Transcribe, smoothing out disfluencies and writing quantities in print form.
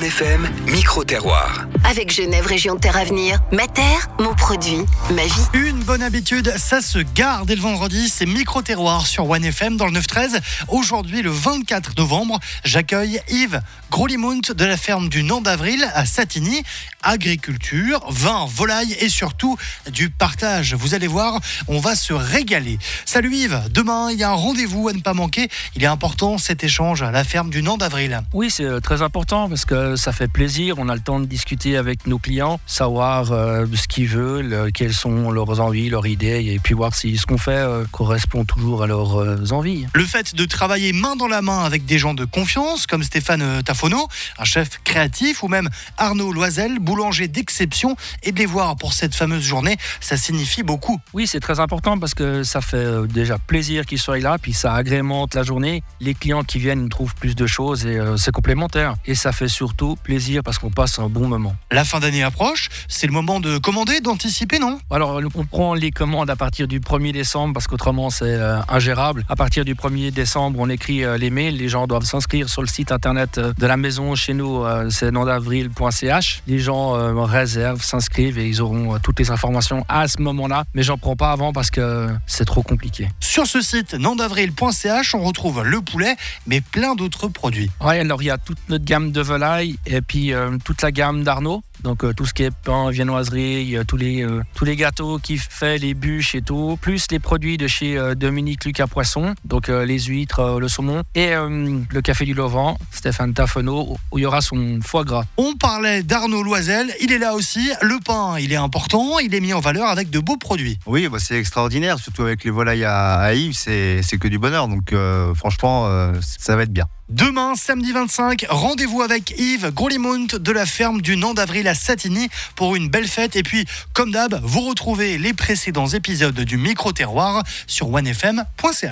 FM, micro-terroir. Avec Genève Région Terre Avenir, ma terre, mon produit, ma vie. Une bonne habitude, ça se garde dès le vendredi, c'est micro-terroir sur One FM dans le 9-13. Aujourd'hui, le 24 novembre, j'accueille Yves Grolimund de la ferme du Nant d'Avril à Satigny. Agriculture, vin, volaille et surtout du partage. Vous allez voir, on va se régaler. Salut Yves, demain, il y a un rendez-vous à ne pas manquer. Il est important cet échange à la ferme du Nant d'Avril. Oui, c'est très important parce que ça fait plaisir. On a le temps de discuter avec nos clients, savoir ce qu'ils veulent, quelles sont leurs envies, leurs idées et puis voir si ce qu'on fait correspond toujours à leurs envies. Le fait de travailler main dans la main avec des gens de confiance comme Stéphane Tafono, un chef créatif, ou même Arnaud Loisel, boulanger d'exception, et de les voir pour cette fameuse journée, ça signifie beaucoup. Oui, c'est très important parce que ça fait déjà plaisir qu'ils soient là, puis ça agrémente la journée. Les clients qui viennent trouvent plus de choses et c'est complémentaire. Et ça fait surtout plaisir parce qu'on passe un bon moment. La fin d'année approche, c'est le moment de commander, d'anticiper, non ? Alors, on prend les commandes à partir du 1er décembre parce qu'autrement, c'est ingérable. À partir du 1er décembre, on écrit les mails. Les gens doivent s'inscrire sur le site internet de la maison. Chez nous, c'est nantavril.ch. Les gens réservent, s'inscrivent et ils auront toutes les informations à ce moment-là. Mais j'en prends pas avant parce que c'est trop compliqué. Sur ce site nantavril.ch, on retrouve le poulet, mais plein d'autres produits. Oui, alors il y a toute notre gamme de volaille et puis toute la gamme d'Arnaud. Donc tout ce qui est pain, viennoiserie, tous les gâteaux qu'il fait, les bûches et tout, plus les produits de chez Dominique Lucas Poisson, donc les huîtres, le saumon, et le café du Levant, Stéphane Tafono, où il y aura son foie gras. On parlait d'Arnaud Loisel, il est là aussi. Le pain, il est important, il est mis en valeur avec de beaux produits. Oui, c'est extraordinaire, surtout avec les volailles à Yves, c'est que du bonheur, donc franchement, ça va être bien. Demain, samedi 25, rendez-vous avec Yves Grolimund de la ferme du Nant d'Avril à Satigny pour une belle fête. Et puis, comme d'hab, vous retrouvez les précédents épisodes du Micro-terroir sur onefm.ch.